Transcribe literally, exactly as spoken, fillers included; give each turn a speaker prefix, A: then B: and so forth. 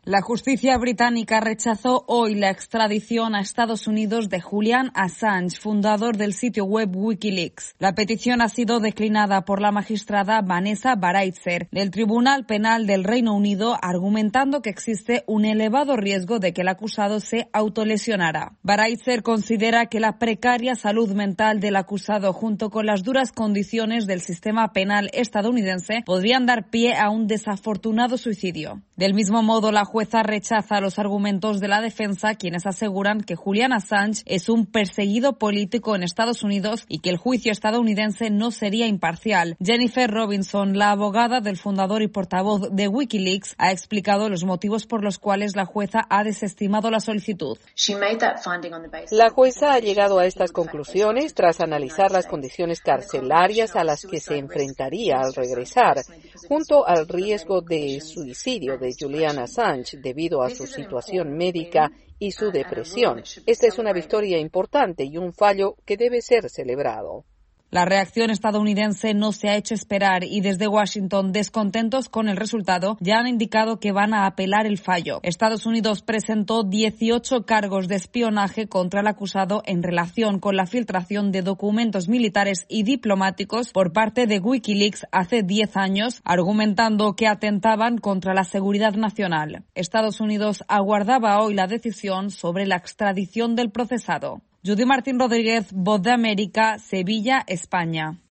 A: La justicia británica rechazó hoy la extradición a Estados Unidos de Julian Assange, fundador del sitio web Wikileaks. La petición ha sido declinada por la magistrada Vanessa Baraitser del Tribunal Penal del Reino Unido, argumentando que existe un elevado riesgo de que el acusado se autolesionara. Baraitser considera que la precaria salud mental del acusado, junto con las duras condiciones del sistema penal estadounidense, podrían dar pie a un desafortunado suicidio. Del mismo modo, la jueza rechaza los argumentos de la defensa, quienes aseguran que Julian Assange es un perseguido político en Estados Unidos y que el juicio estadounidense no sería imparcial. Jennifer Robinson, la abogada del fundador y portavoz de Wikileaks, ha explicado los motivos por los cuales la jueza ha desestimado la solicitud.
B: La jueza ha llegado a estas conclusiones tras analizar las condiciones carcelarias a las que se enfrentaría al regresar, junto al riesgo de suicidio de Julian Assange debido a su situación médica y su depresión. Esta es una victoria importante y un fallo que debe ser celebrado.
A: La reacción estadounidense no se ha hecho esperar y desde Washington, descontentos con el resultado, ya han indicado que van a apelar el fallo. Estados Unidos presentó dieciocho cargos de espionaje contra el acusado en relación con la filtración de documentos militares y diplomáticos por parte de Wikileaks hace diez años, argumentando que atentaban contra la seguridad nacional. Estados Unidos aguardaba hoy la decisión sobre la extradición del procesado. Judy Martín Rodríguez, Voz de América, Sevilla, España.